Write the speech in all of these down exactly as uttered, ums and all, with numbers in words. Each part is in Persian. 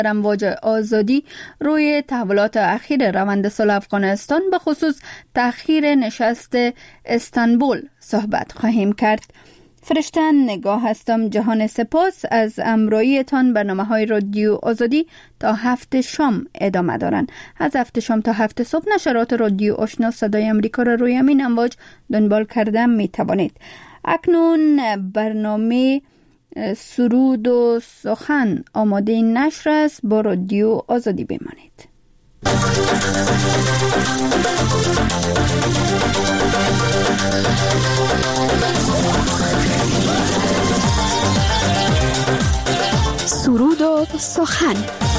امواج آزادی روی تحولات اخیر روند صلح افغانستان به خصوص تأخیر نشست استانبول صحبت خواهیم کرد. فرشته نگاه هستم. جهان سپاس از امرویتان. برنامه‌های رادیو آزادی تا هفت شام ادامه دارند. از هفت شام تا هفت صبح نشرات رادیو آشنا صدای امریکا را روی همین امواج دنبال کرده می توانید. اکنون برنامه سرود و سخن آماده نشر است. با رادیو آزادی بمانید. سرود و سخن.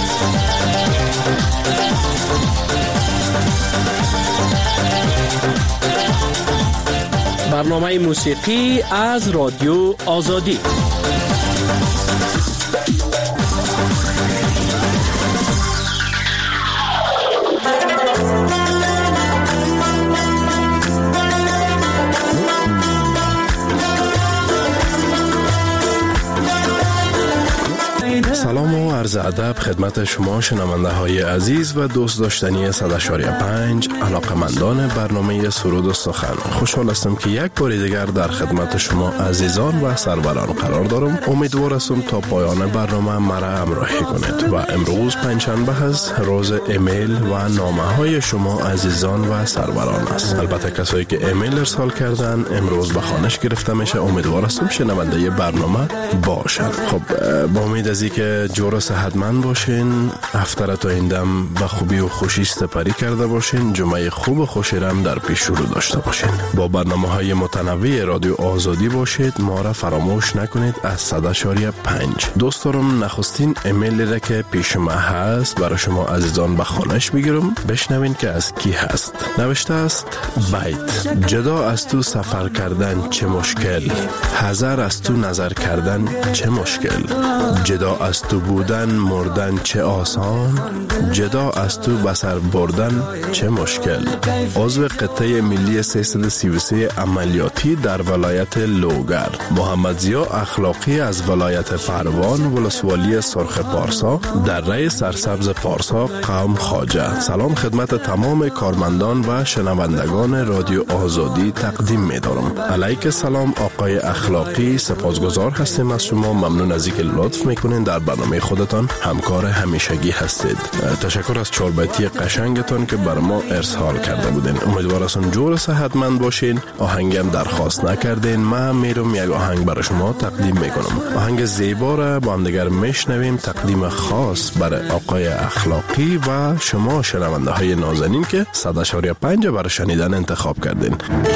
برنامه موسیقی از رادیو آزادی. سلام و عرض ادب خدمت شما شنونده های عزیز و دوست داشتنی صد و پنج علاقمندان برنامه سرود و سخن. خوشحال هستم که یک بار دیگر در خدمت شما عزیزان و سروران قرار دارم. امیدوار هستم تا پایان برنامه مرا همراهی کنید. و امروز پنجشنبه هست، روز ایمیل و نامه های شما عزیزان و سروران است. البته کسایی که ایمیل ارسال کردن امروز به خوانش گرفته میشه. امیدوار هستم شنونده برنامه باشن. خب با امید از که جور صحتمند باشین، هفته تا ایندم به خوبی و خوشی سپری کرده باشین، جمعه خوب و خوشی رم در پیش رو داشته باشین. با برنامه های متنوع رادیو آزادی باشید. ما را فراموش نکنید از صد و پنج. دوست دارم نخستین ایمیلی را که پیش ما هست برای شما عزیزان به خوانش بگیرم. بشنوین که از کی هست. نوشته است: بیت جدا از تو سفر کردن چه مشکل، حذر از تو نظر کردن چه مشکل، جدا از تو بودن مردن چه آسان، جدا از تو بسر بردن چه مشکل. عضو قطعه ملی سیصد و سی و سه عملیاتی در ولایت لوگر، محمد ضیا اخلاقی از ولایت پروان ولسوالی سرخ پارسا در ری سرسبز پارسا قوم خواجه. سلام خدمت تمام کارمندان و شنوندگان رادیو آزادی تقدیم می دارم. علیک سلام آقای اخلاقی، سپاسگزار هستیم از شما. ممنون از اینکه لطف میکنین در برنامه خودتان همکار همیشگی هستید. تشکر از چهار بیتی قشنگتان که بر ما ارسال کرده بودین. امیدوار هستم جور صحتمند باشین. آهنگم درخواست نکردین، من میرم یک آهنگ برای شما تقدیم میکنم. آهنگ زیبا را با هم دیگر میشنویم. تقدیم خاص برای آقای اخلاقی و شما شنونده های نازنین که صد و پنج برای شنیدن انتخاب کردین.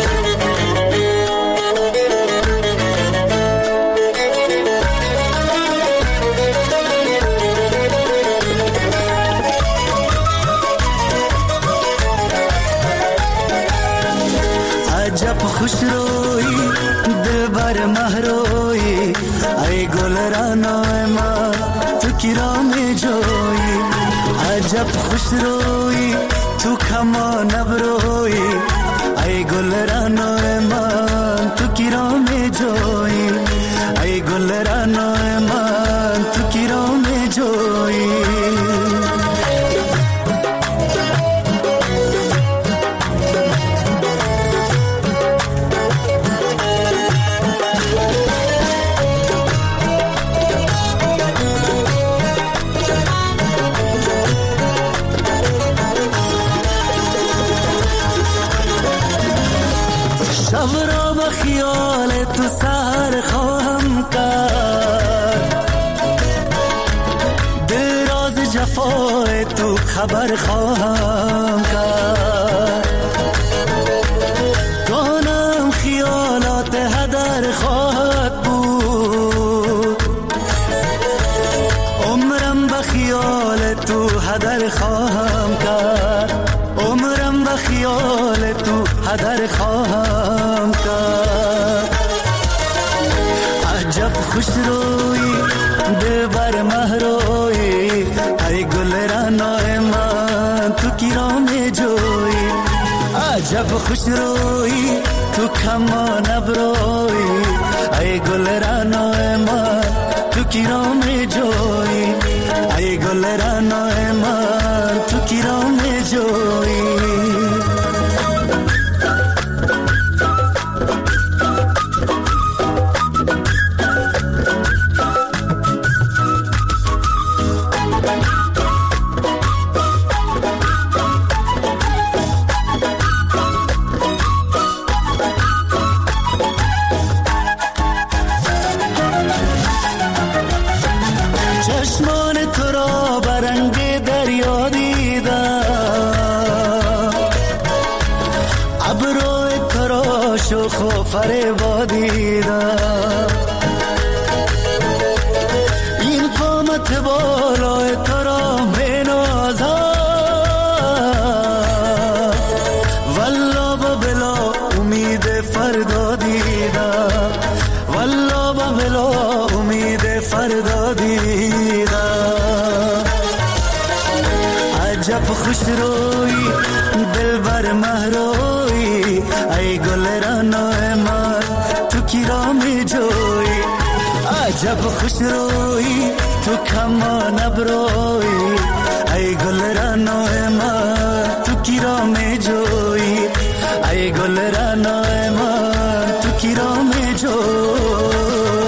خوش روی دل بر مهروی ای گل رانای ما تو کرام جوی، عجب خوش روی تو کما نبروی ای گل رانای ما تو کرام جوی، ای گل رانای ما تو کرام جوی. خیال تو سر خواهم کرد، دل راز جفای تو خبر خواهم کرد، دانم خیالات هدر خواهد بود، عمرم به خیال تو هدر خواهم کرد، عمرم به خیال تو هدر خواهم کرد. عجب خوش روی دل بر مهروی ای گل رانای من تو کرام جوی، عجب خوش روی تو کما نبروی ای گل رانای من تو کرام جوی، ای گل گلرانای من تو کیرام جویی فریبا دیدم این قامت بالای تو را می نازم والله با بلا امید فردا دیدم والله با بلا امید فردا دیدم عجب خوش روی دل بر مهروی ای گلرانای من تو کیرام جویی عجب خوش روی تو کمان ابروی ای گلرانای من تو کیرام جویی ای گلرانای من تو کیرام جویی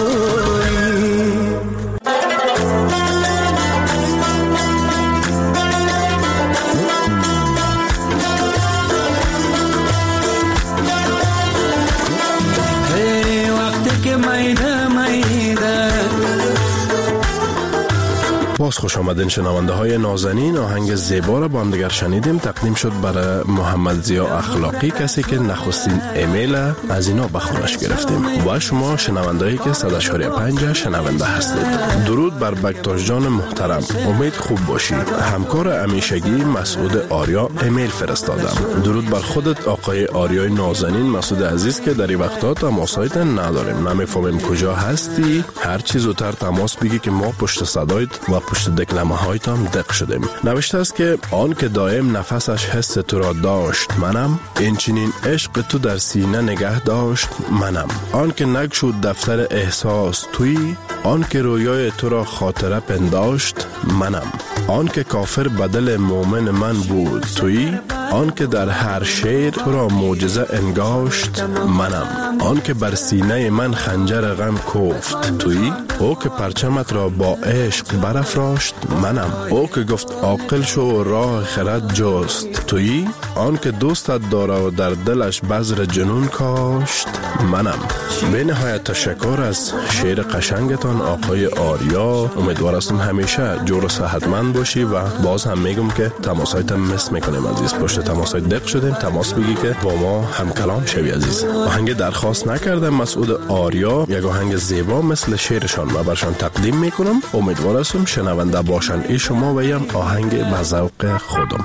باز خوش آمدین شنونده های نازنین. آهنگ زیبا را با هم دیگر شنیدیم. تقدیم شد برای محمد ضیا اخلاقی، کسی که نخستین ایمیل از اینا به خونش گرفتیم. و شما شنونده هایی که صد و چهار پنج شنونده هستید. درود بر بکتاش جان محترم، امید خوب باشید. همکار همیشگی مسعود آریا ایمیل فرستادم. درود بر خودت آقای آریای نازنین. مسعود عزیز که در این وقتا تماسایت نداریم، نمیفهمیم کجا هستی. هر چیز زودتر تماس بگی که ما پشت صدایت و پشت دکلمه هایتان دق شدیم. نوشته است که آن که دائم نفسش حس تو را داشت منم، این چنین عشق تو در سینه نگه داشت منم. آن که نگشود دفتر احساس توی، آن که رویای تو را خاطره پنداشت منم. آن که کافر بدل مومن من بود توی، آن که در هر شعر تو را معجزه انگاشت منم. آن که بر سینه من خنجر غم کوفت توی، او که پرچمت را با عشق برافراشت منم. او که گفت عاقل شو راه خرد جست توی، آن که دوستت داره و در دلش بذر جنون کاشت منم. به نهایت تشکر از شعر قشنگتان آقای آریا. امیدوار هستم همیشه جور و صحتمند باشی و باز هم میگم که تماسایت مس میکنیم عزیز. پشت تماسایت دق شدیم، تماس بگی که با ما هم کلام شوی عزیز. آهنگ درخواست نکردم مسعود آریا، یک آهنگ زیبا مثل شعرشان و برشان تقدیم میکنم. امیدوار هستم شنونده باشن ای شما و یم آهنگ به ذوق خودم.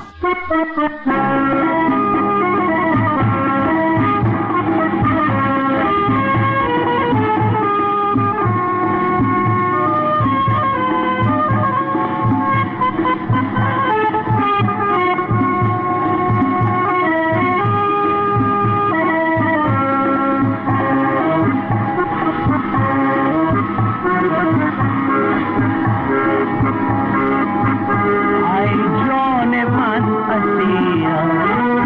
I drawn a man a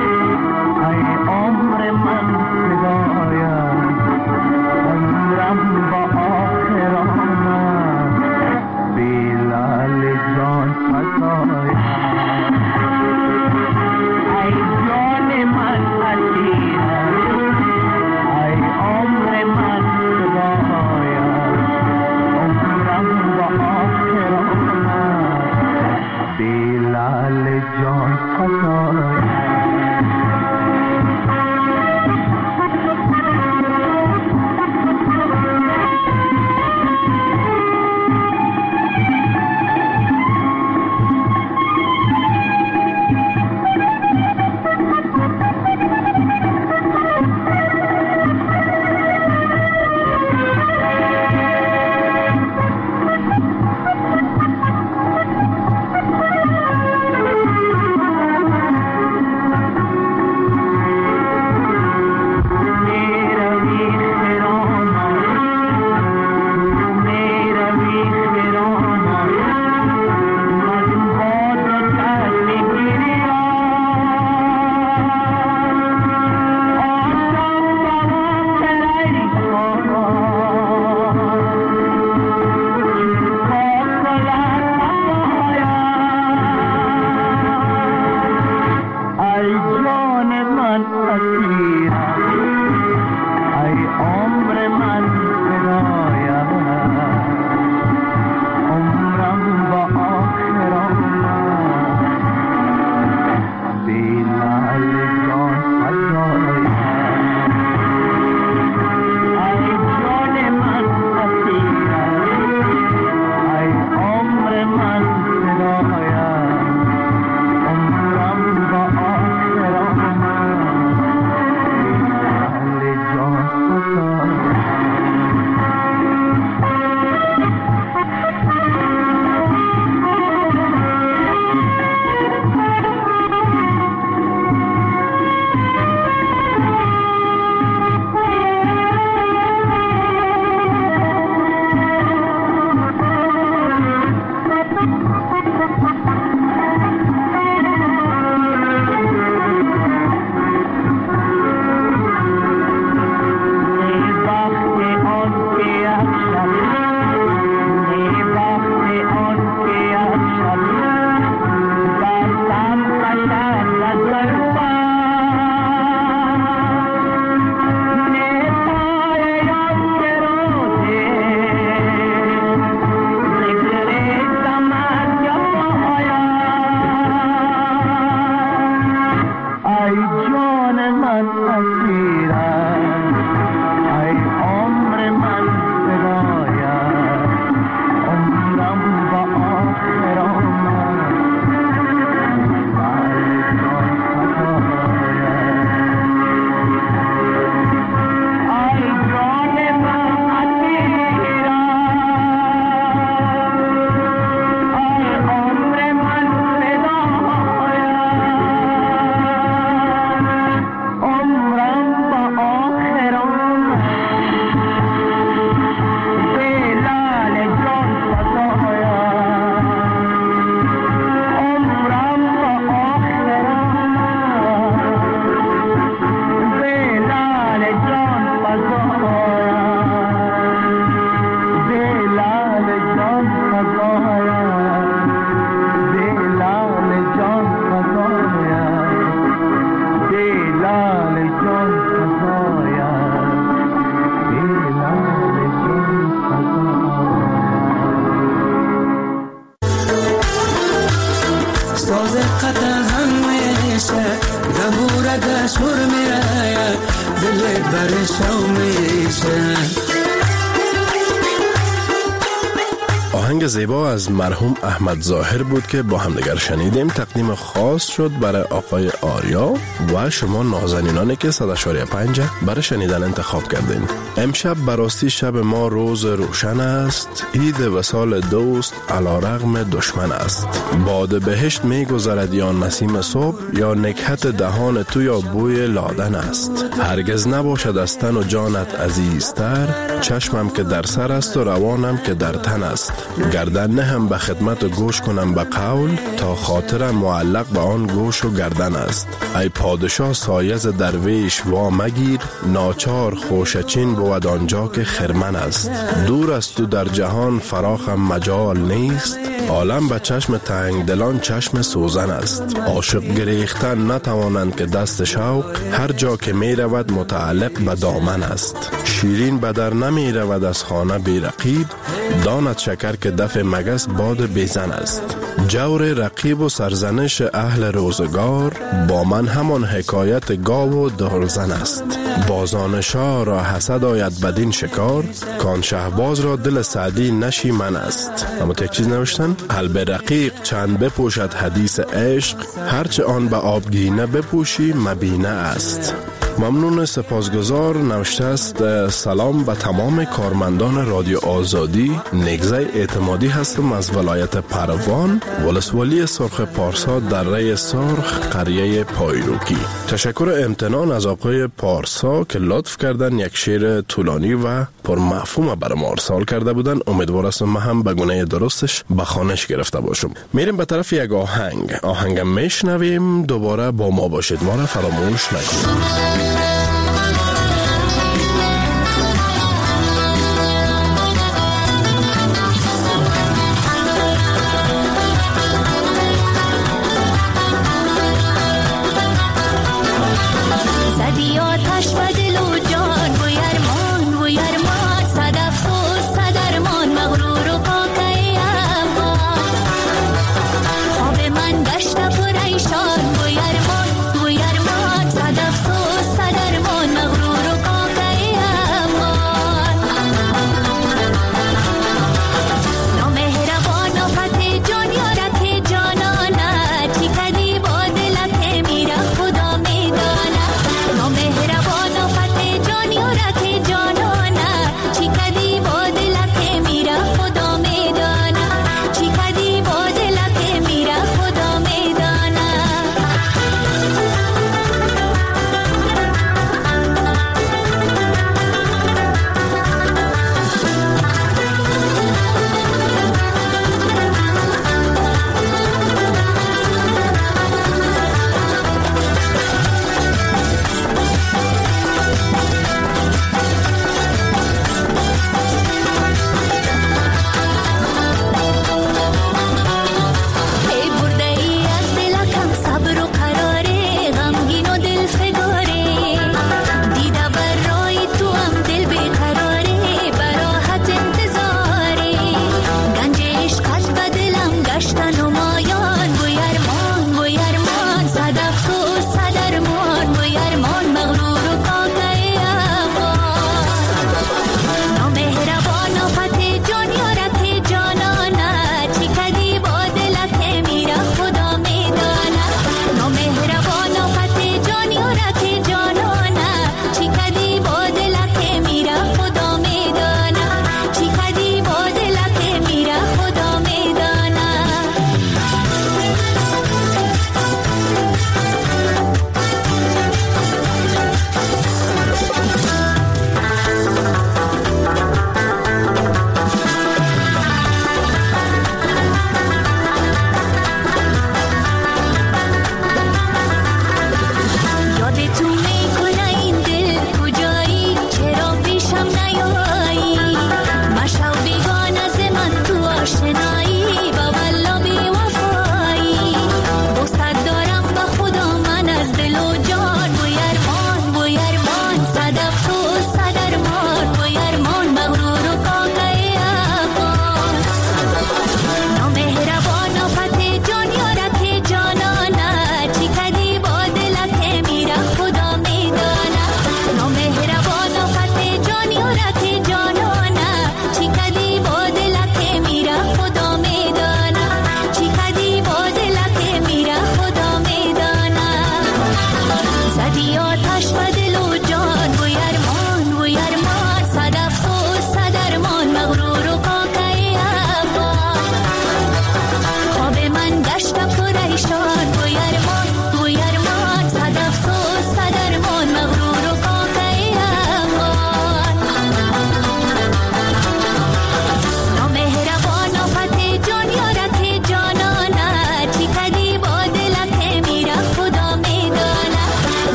ساز قطن هم میشه دموره دشور میره دل برشو میشه. آهنگ زیبا از مرحوم احمد ظاهر بود که با هم دیگر شنیدیم. تقدیم خاص شد برای آقای آریا و شما نازنینانی که صد و چهار پنج برای شنیدن انتخاب کردین. امشب براستی شب ما روز روشن است، عید وصال دوست علیرغم دشمن است. باد بهشت می گذرد یا نسیم صبح، یا نکهت دهان تو یا بوی لادن است. هرگز نباشد از تن و جانت عزیزتر، چشمم که در سر است و روانم که در تن است. گردن نهم به خدمت و گوش کنم به قول، تا خاطرم معلق به آن گوش و گردن است. ای پادشاه سایز درویش وا مگیر، ناچار خوشچین بود آنجا که خرمن است. دور است تو در جهان فراخم مجال نیست، عالم به چشم تنگ دلان چشم سوزن است. عاشق گریختن نتوانند که دست شوق، هر جا که می رود متعلق به دامن است. شیرین بدر نمی رود از خانه بی رقیب، داند شکر که دفع مگس باد بیزن است. جور رقیب و سرزنش اهل روزگار، با من همان حکایت گاو و دارزن است. بازان شاه را حسد آید بدین شکار، کان شهباز را دل سعدی نشی من است. اما یک چیز نوشتن، قلب رقیق چند بپوشد حدیث عشق، هرچه آن به آبگینه بپوشی مبینه است. ممنون، سپاسگزار. نوشته است سلام به تمام کارمندان رادیو آزادی، نگزه اعتمادی هستم از ولایت پروان، ولسوالی سرخ پارسا، دره سرخ، قریه پایروکی. تشکر امتنان از آقای پارسا که لطف کردن یک شعر طولانی و پرمفهوم برام ارسال کرده بودن. امیدوار هستم من هم به گونه درستش به خوانش گرفته باشم. میریم به طرف یک آهنگ. آهنگ میشنویم، دوباره با ما باشید، ما را فراموش نکنید. من گشت پریشان، گویر مان گویر مان صد افسوس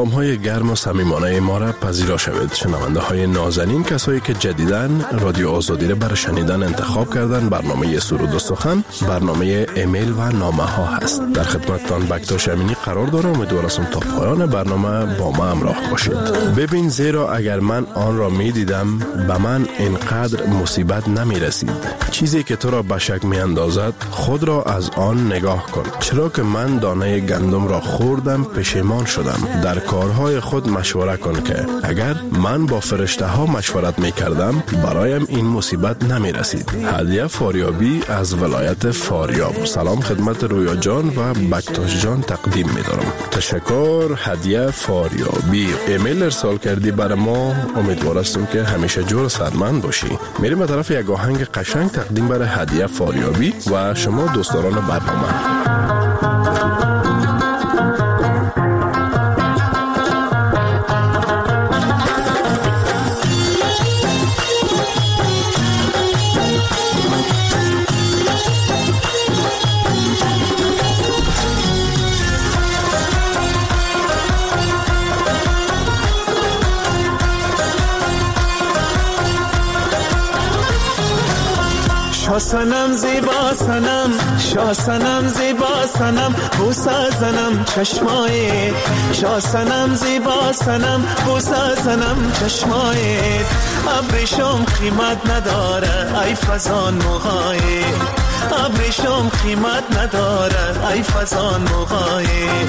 سلام های گرم و صمیمانه ما را پذیرا شوید. شنونده های نازنین، کسایی که جدیداً رادیو آزادی را برای شنیدن انتخاب کردن، برنامه سرود و سخن برنامه ایمیل و نامه ها هست. در خدمتتان بکتاش امینی قرار دارم. امیدوارم تا پایان برنامه با ما همراه باشید. ببین، زیرا اگر من آن را می دیدم به من اینقدر مصیبت نمی رسید. چیزی که تو را به شک می اندازد خود را از آن نگاه کن. چرا که من دانه گندم را خوردم پشیمان شدم. در کارهای خود مشوره کن که اگر من با فرشته ها مشورت می کردم برایم این مصیبت نمی رسید. هدیه فاریابی از ولایت فاریاب. سلام خدمت رویا جان و بکتاش جان تقدیم می دارم. تشکر هدیه فاریابی. ایمیل ارسال کردی برای ما. امیدوار هستم که همیشه جور سرمند باشی. میریم به طرف یک آهنگ قشنگ تقدیم برای هدیه فاریابی و شما دوستداران برنامه. شاسنم زیبا سنم، شاسنم زیبا سنم، بوسه زنم چشمایت. شاسنم زیبا سنم، بوسه زنم چشمایت. ابریشم قیمت نداره ای فزان موهایت. ابریشم قیمت نداره ای فزان موهایت.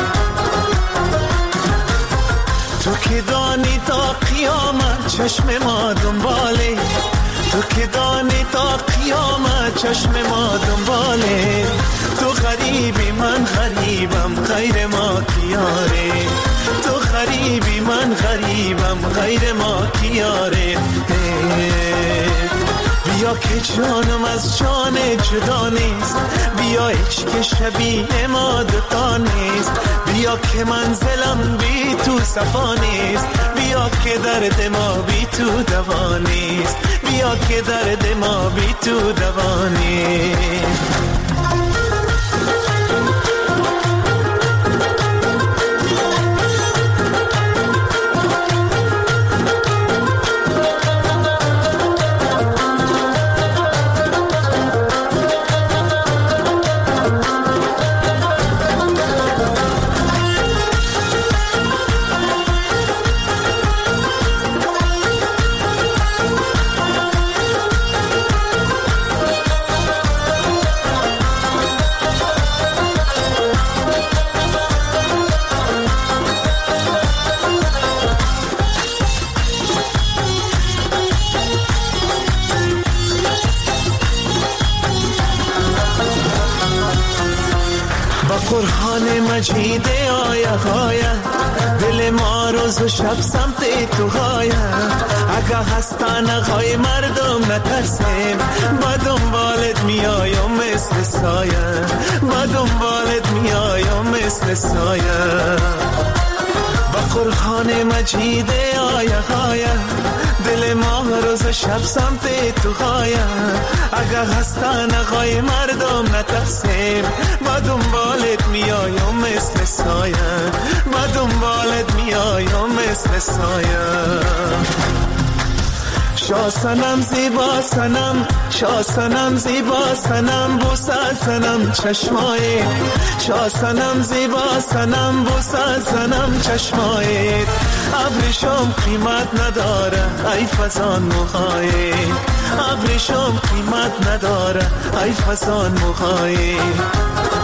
تو که دانی تا قیامت چشم ما دنباله. تو که دانی تا قیامت چشم ما دنباله. تو غریبی من غریبم غیر ما کیاره. تو غریبی من غریبم غیر ما کیاره. بیا که جانم از جان جدا نیست. بیا هیچ که شبیه ما دوتا نیست. بیا که منزلم بی تو صفا نیست. بیا که درد ما بی تو دوا نیست. بیا که درد ما بی تو دوا نیست. قرآن مجید آیه آیه دل ما روز و شب سمت تو غایه. اگه هستن غای مردم نترسیم با دنبالت میایم مثل سایه. با دنبالت میایم مثل سایه. با قرآن مجید آیه آیه دل ما روز شب سمت تو غایه. اگه هستن غای مردم نترسیم با دنبالت میایم مثل سایه. با دنبالت میایم مثل سایه. شاسنم زیبا سنم، شاسنم زیبا سنم، بوسه زنم چشمایت. شاسنم زیبا سنم، بوسه زنم چشمایت. ابریشم قیمت نداره ای فزان موهایت. ابریشم قیمت نداره ای فزان موهایت.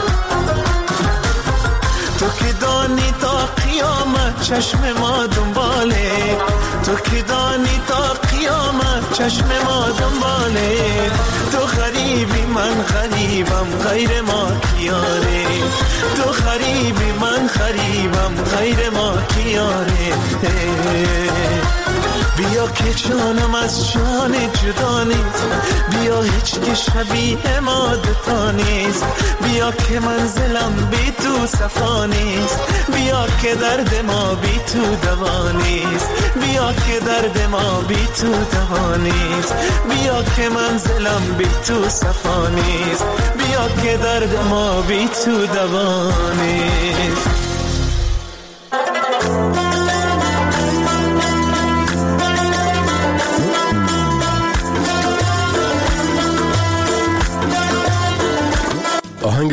تو که دانی تا قیامت چشم ما دنباله. تو که دانی تا قیامت چشم ما دنباله. تو غریبی من غریبم غیر ما کیاره. تو غریبی من غریبم غیر ما کیاره. بیا که جانم از جان جدا نیست. بیا هیچ که شبیه ما دوتا نیست. بیا که منزلم بی تو صفا نیست. بیا که درد ما بی تو دوا نیست. بیا که درد ما بی تو دوا نیست. بیا که منزلم بی تو صفا نیست. بیا که درد ما بی تو دوا نیست.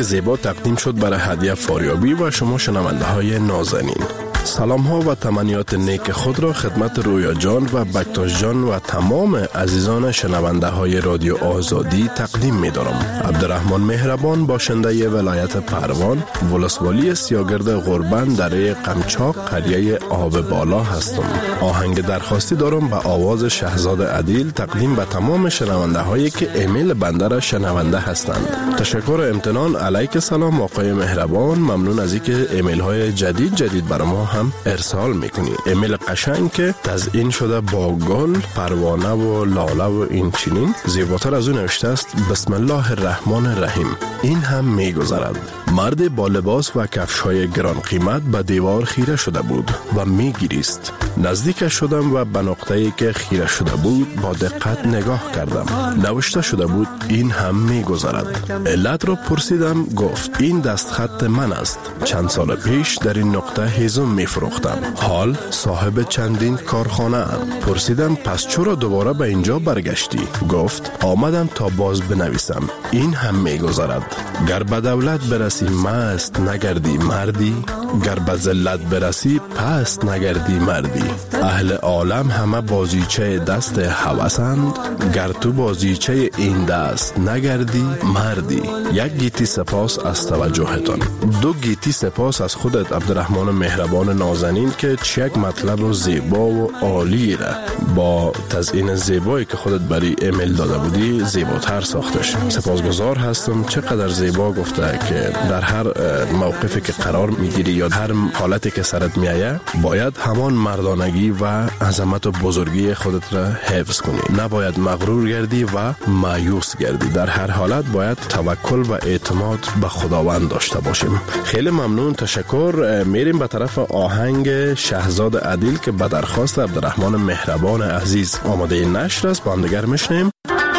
زیبا تقدیم شد برای هدیه فاریابی و شما شنونده های نازنین. سلام ها و تمنیات نیک خود را خدمت رویا جان و بکتاش جان و تمام عزیزان شنونده های رادیو آزادی تقدیم می دارم. عبدالرحمن مهربان، باشنده ولایت پروان، ولسوالی سیاگرد غربن در قمچاق، قریه آب بالا هستم. آهنگ درخواستی دارم به آواز شهزاد عدیل تقدیم به تمام شنونده هایی که ایمیل بنده را شنونده هستند. تشکر و امتنان. علیک سلام آقای مهربان، ممنون از اینکه ایمیل های جدید جدید برای ما هم ارسال میکنی. ایمیل قشنگ که تزیین شده با گل، پروانه و لاله و این چنین. زیباتر از اون نوشته است بسم الله الرحمن الرحیم. این هم میگذرد. مرد با لباس و کفش های گران قیمت به دیوار خیره شده بود و میگریست. نزدیک شدم و به نقطه‌ای که خیره شده بود با دقت نگاه کردم. نوشته شده بود این هم میگذرد. علت را پرسیدم، گفت این دستخط من است. چند سال پیش در این نقطه هیزم میفروختم. حال صاحب چندین کارخانه ام. پرسیدم پس چرا دوباره به اینجا برگشتی؟ گفت آمدم تا باز بنویسم این هم میگذرد. گر به دولت برسی مست نگردی مردی، گر به ذلت برسی پست نگردی مردی. اهل عالم همه بازیچه دست هوسند، گر تو بازیچه این دست نگردی مردی. یک گیتی سپاس از توجهتان. دو گیتی سپاس از خودت عبدالرحمن مهربان نازنین که چک مطلب رو زیبا و عالی را با تزیین زیبایی که خودت برای ایمیل داده بودی زیباتر ساختش. سپاسگزار هستم. چقدر زیبا گفته که در هر موقفی که قرار میگیری یا هر حالتی که سرت میایه باید همان مردانگی و عظمت و بزرگی خودت را حفظ کنی. نباید مغرور گردی و مایوس گردی. در هر حالت باید توکل و اعتماد به خداوند داشته باشیم. خیلی ممنون، تشکر. میریم به طرف آهنگ شهزاد عدیل که به درخواست عبدالرحمن مهربان عزیز آماده نشر است. با هم دیگر میشنیم.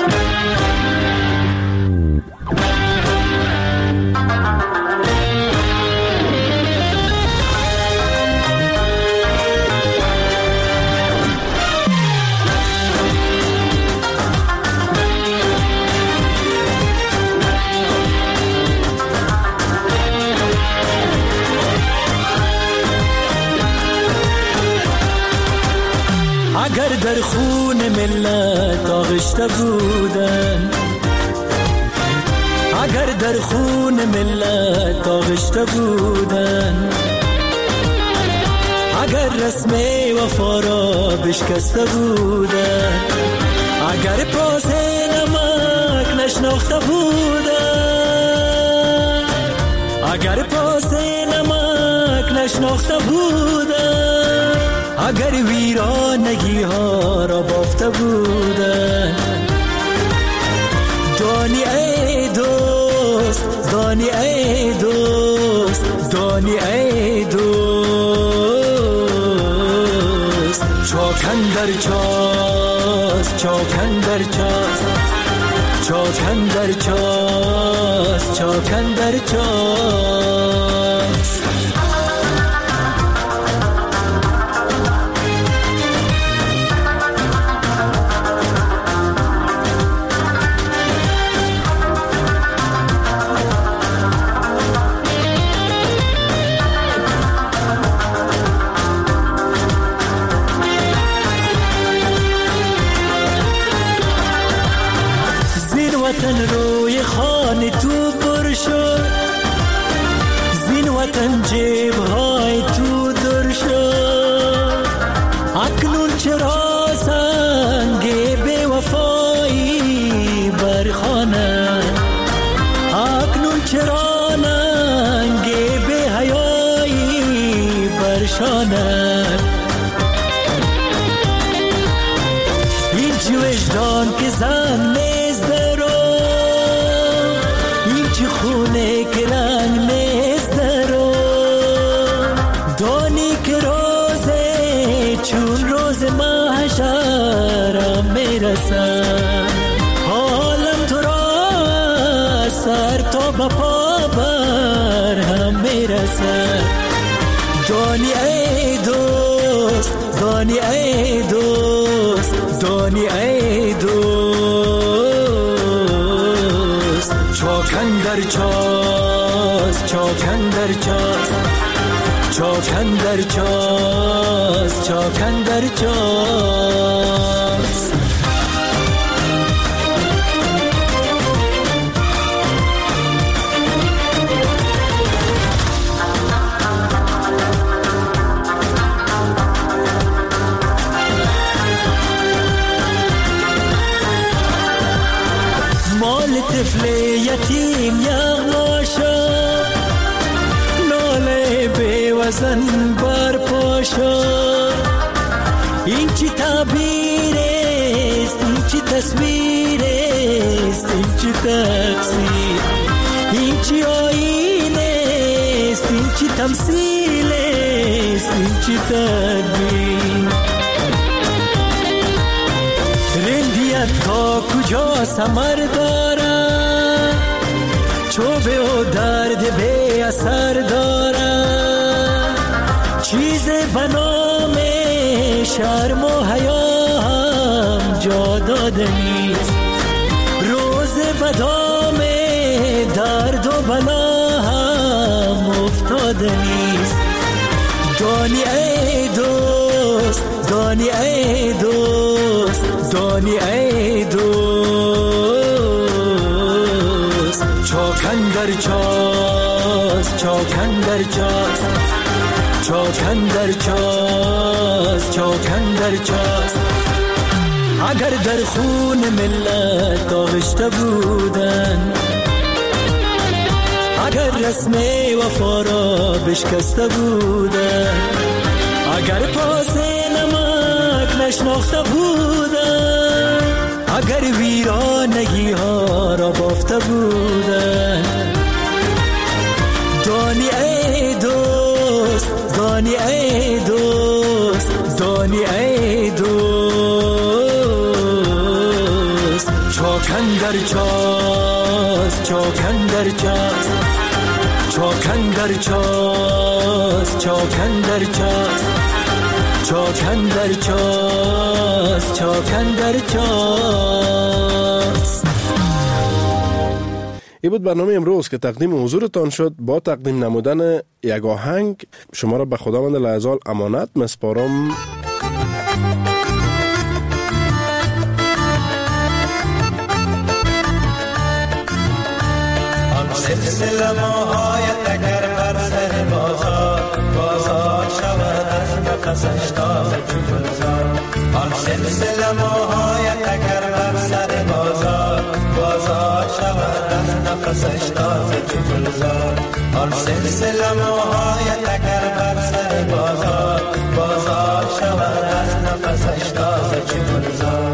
اگر در خون ملت آغشته بودن، اگر در خون ملت آغشته بودن، اگر رسم وفا را بشکسته بودن، اگر پاس نمک نشناخته بودن، اگر پاس نمک نشناخته بودن، اگر ویرانگی ها را بافته بودن، دانی ای دوست، دانی ای دوست، دانی ای دوست. چاکن در چاس، چاکن در چاس، چاکن در چاس، چاکن در چاس. وطن روی خانه تو پر شد، زین وطن جیب های تو در شد. اکنون چرا سنگ بی وفایی برخانه، اکنون چرا ننگ بی حیایی برشانه. هیچ وجدان که زن خونه که رنگ نیست درو، دانی که روزه چون روز محشر میرسن. حالم تو را سر تا به پا بر هم میرسن. دانی ای دوست، دانی ای دوست، دانی ای دوست. چاکن در چاک چاکندر چاست، چاکندر چاست، چاکندر چاست. طفل یتیم یغما شد، ناله بی وزن برپا شد. این چی تعبیر است، این چی تصویر است، این چی تفسیر، این چی آیین است، این چی تمثیل است، این چی تدبیر. رندیت تا کجا ثمر دارد، چوبه و درد بی اثر دارد. چیز به نام شرم و حیا هم جا داده نیست، روز به دام درد و بلا هم افتاده نیست. دانی ای دوست، دانی ای دوست، دانی ای دوست. چاکندر چاست، چاکندر چاست، چاکندر چاست، چاکندر چاست. اگر در خون ملت آغشته بودن، اگر رسم وفا را بشکسته بودن، اگر پاس نمک نشناخته بودن، اگر ویرانگی ها را بافته بودن. دانی ای دوست، دانی ای دوست، دانی ای دوست. چاکندر چاست، چاکندر چاست، چاکندر چاست، چاکندر چاست، چاکندر چاست، چاکندر چاست. این بود برنامه امروز که تقدیم حضورتان شد. با تقدیم نمودن یک آهنگ شما را به خداوند لعزال امانت مسپارم. سلسله ماهایت اگر بر سر بازار، بازار شود از نفسش تازه چو گلزار. آن سلسله ماهایت اگر بر سر بازار، بازار شود از نفسش تازه چو گلزار. آن سلسله ماهایت اگر بر سر بازار، بازار شود از نفسش تازه چو گلزار.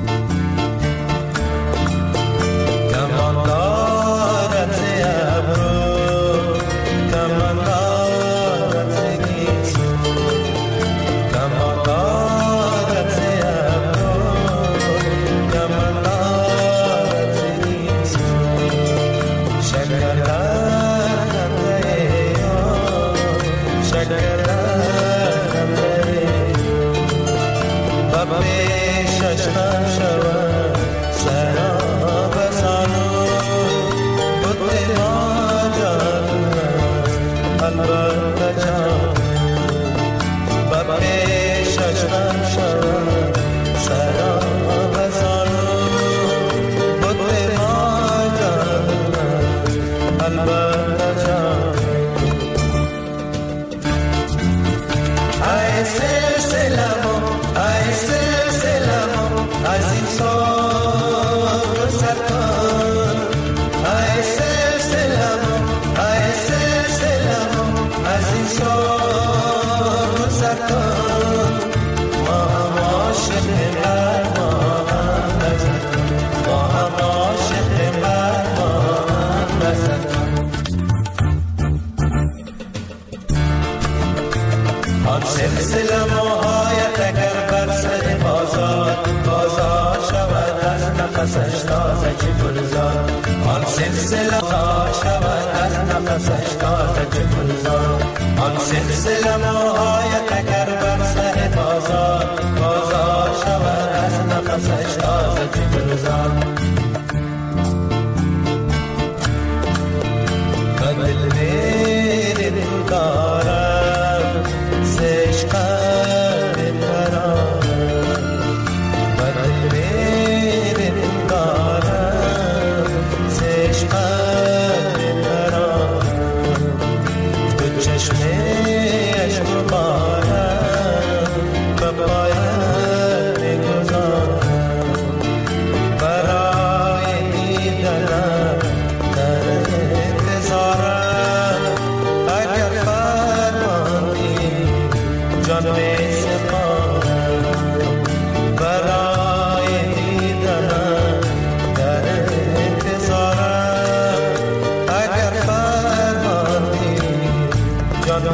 سلسله موهایت اگر بر سر بازار، بازار شود از نفسش تازه چه گلزار. آن سلسله موهایت شود از نفسش تازه چه گلزار. آن سلسله موهایت اگر بر سر بازار، بازار شود از نفسش تازه چه گلزار. بدل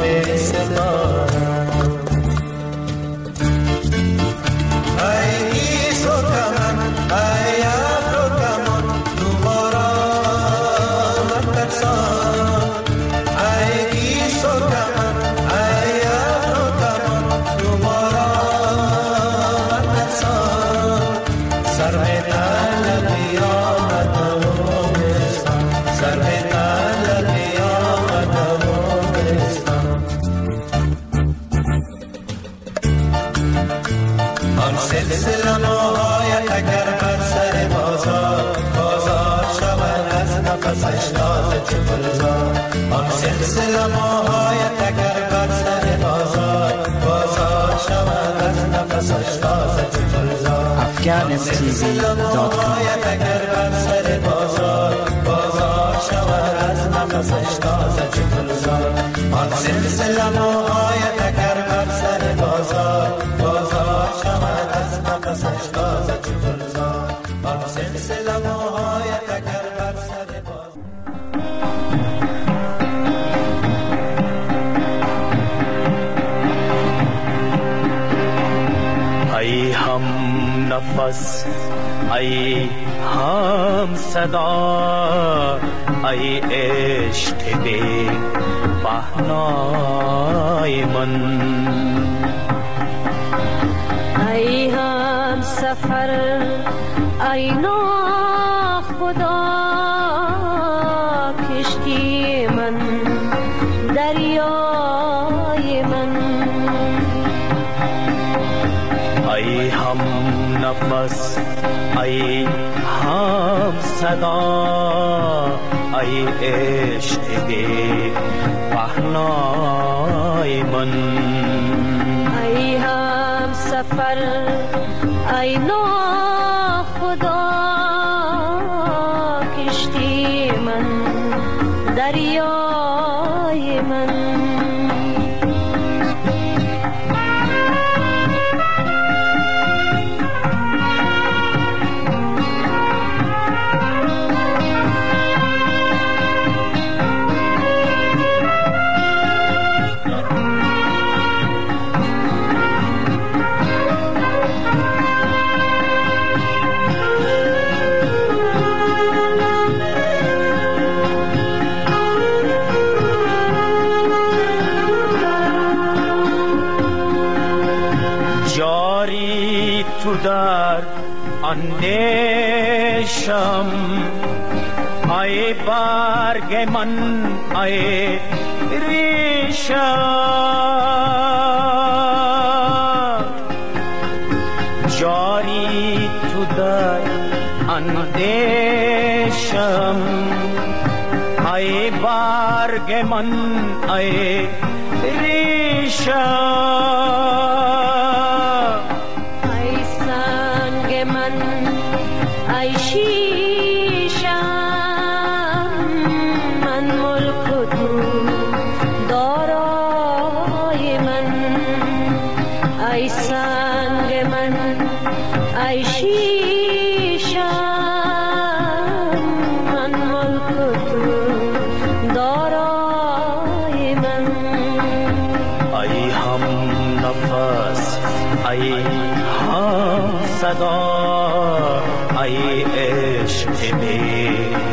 افغان ام تی وی دات کام ای هم نفس ای هم صدا ای عشق بی پهنای من ای هم سفر ای نا خدا کشتی من دریای من ای هم نفس ای هم صدا ای عشق بی پهنای من ای هم سفر ای نا خدا کشتی من دریای من جاری تو در اندیشم ای برگ من ای ریشم جاری تو در اندیشم ای برگ من ای ریشم ای شیشم من ملک تو دارای من ای سنگ من ای شیشم من ملک تو دارای من ای هم نفس ای هم صدا ای عشق بی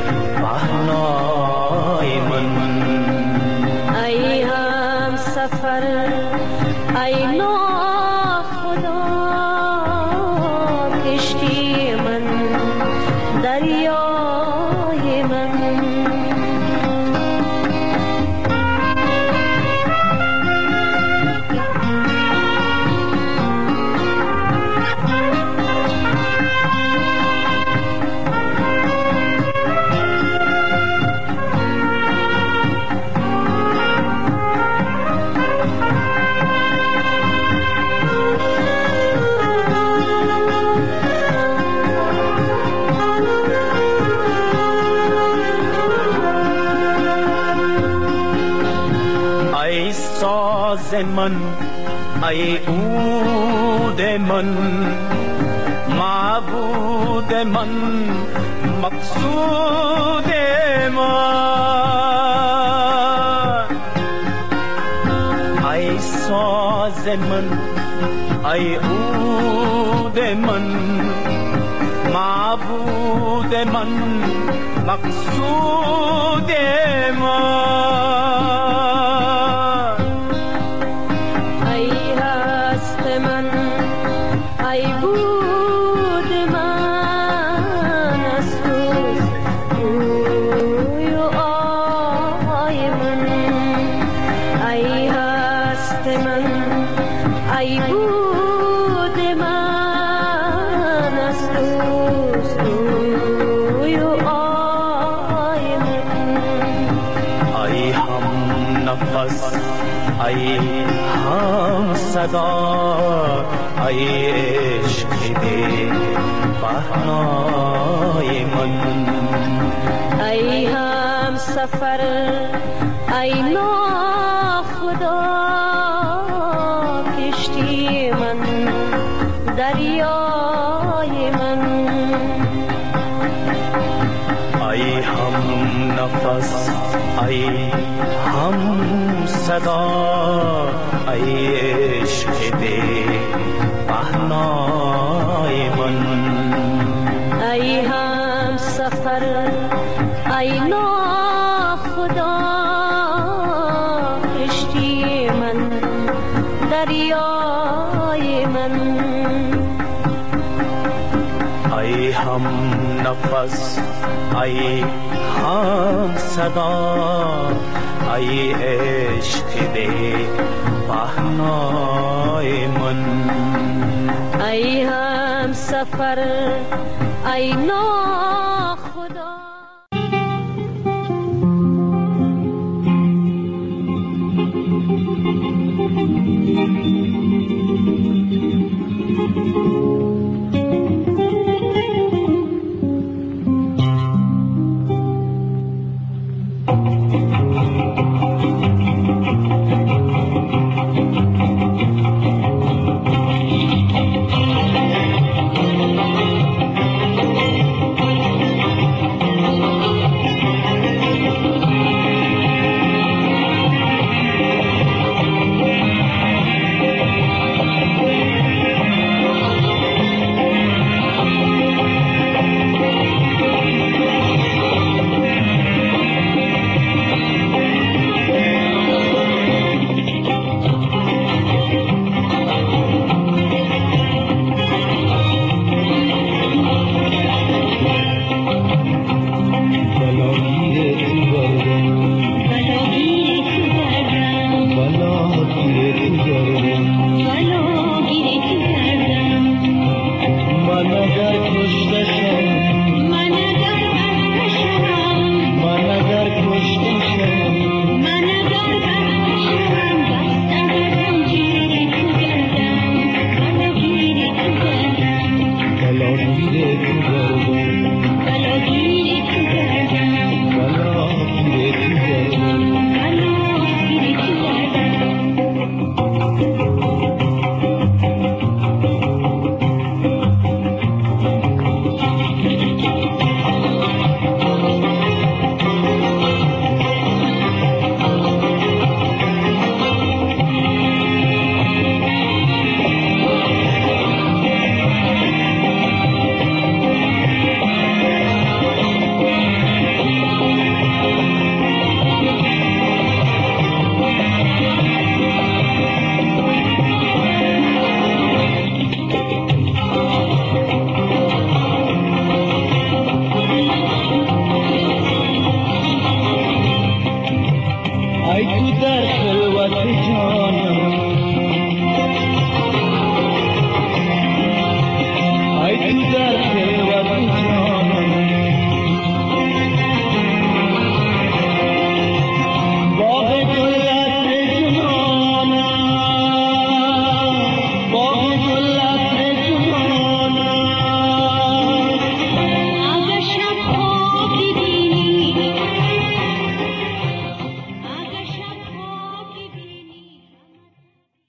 پهنای من ای هم سفر ای نا خدا کشتی من دریای من ساز من ای عود من معبود من مقصود من ای ساز من ای عود من معبود من مقصود من ای هست من ای بود من از روز روی و آی من ای هست من ای بود من از روز روی و آی من ای هم نفس ای هم صدا ای عشق بی بهنای من ای هم سفر ای ناخدا کشتی من دریای من ای هم نفس ای هم صدا ای عشق بی بهنای من ای هم سفر ای ناخدا کشتی من دریای من ای هم نفس ای هم صدا ای عشق بی بهنای من ای هم سفر ای ناخدا Managa